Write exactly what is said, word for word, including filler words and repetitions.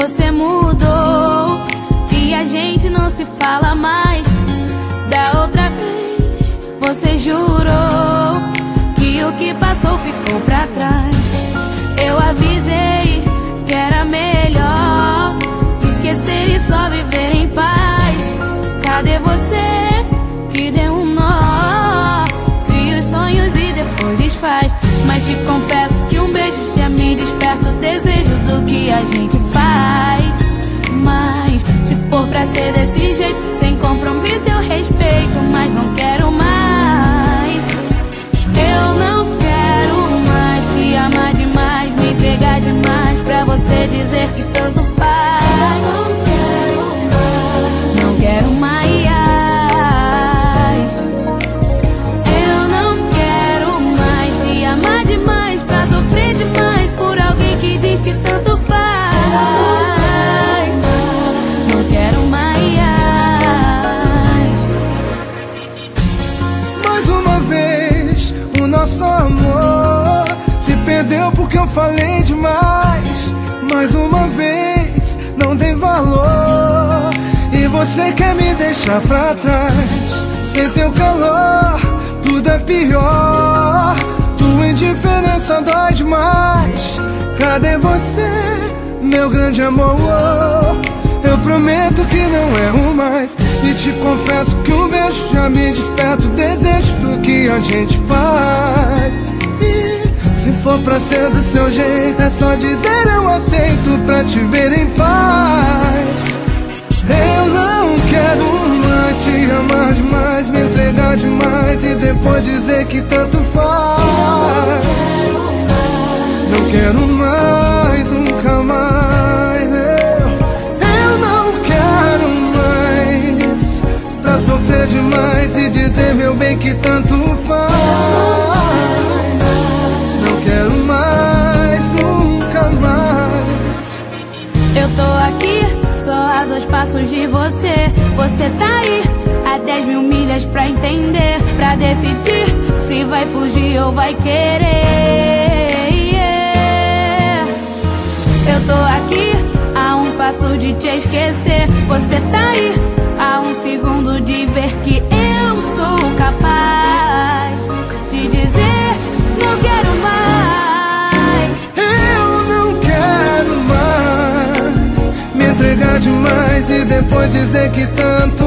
você mudou e a gente não se fala mais. Da outra vez você jurou que o que passou ficou pra trás. Eu avisei que era melhor esquecer e só viver em paz. Cadê você que deu um nó, cria os sonhos e depois desfaz? Mas te confesso que um beijo já me desperta o desejo do que a gente faz. Mas se for pra ser desse jeito, sem compromisso eu respeito, mas não quero mais. Eu não quero mais te amar demais, me entregar demais pra você dizer que tanto faz. Não quero mais. Eu não quero mais te amar demais pra sofrer demais por alguém que diz que tanto faz. Não quero mais. Mais uma vez o nosso amor se perdeu porque eu falei demais. Mais uma vez não dei valor e você quer me deixar pra trás. Sem teu calor tudo é pior, tua indiferença dói demais. Cadê você, meu grande amor? Eu prometo que não erro mais e te confesso que um beijo já me desperta o desejo do que a gente faz. E se for pra ser do seu jeito, é só dizer eu aceito pra te ver em paz. Eu não quero mais te amar demais, me entregar demais e depois dizer que tanto faz. Não quero mais, nunca mais. Eu, eu não quero mais pra sofrer demais e dizer, meu bem, que tanto faz. Não quero mais, nunca mais. Eu tô aqui só a dois passos de você. Você tá aí a dez mil milhas pra entender, pra decidir se vai fugir ou vai querer. Yeah. Eu tô aqui a um passo de te esquecer. Você tá aí a um segundo de ver que eu sou capaz de dizer não quero mais. Eu não quero mais me entregar demais e depois dizer que tanto